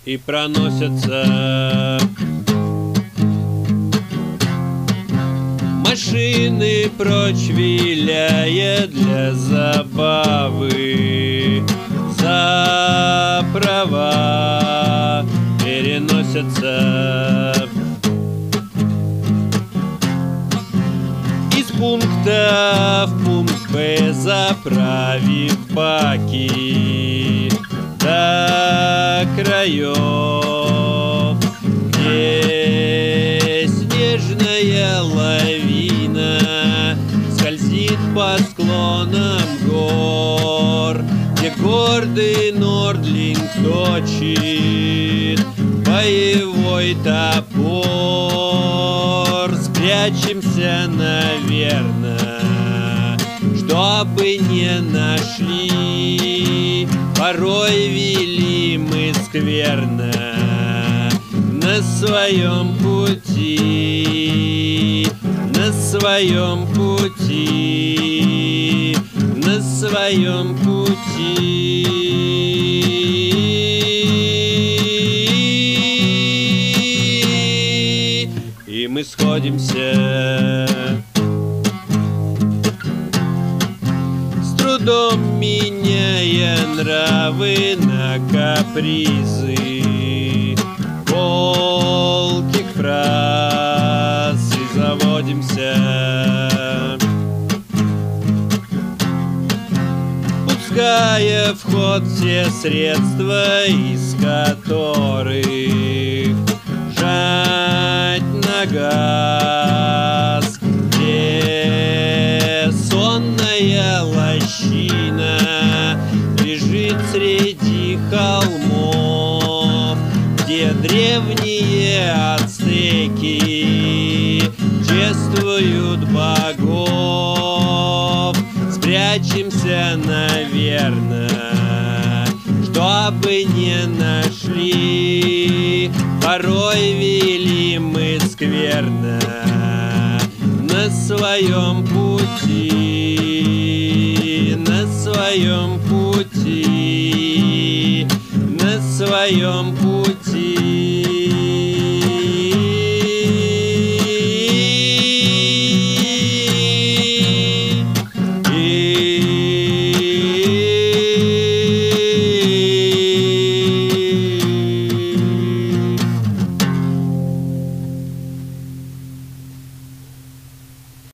и проносятся машины прочь, виляя для забавы. За права переносятся из пункта в пункт Б, заправив баки до краев, где снежная лавина скользит по склонам гор, где гордый Нордлинг точит боевой топор. Спрячемся, наверно, чтобы не нашли. Порой вели мы скверно на своем пути, на своем пути, на своем пути. И мы сходимся, с трудом меняя нравы на капризы колких фраз, и заводимся, пуская в ход все средства, из которых жать на газ, где сонная лощина лежит среди холмов, где древние ацтеки чествуют богов. Спрячемся, наверно, чтобы не нашли. Порой вели мы скверно на своем пути.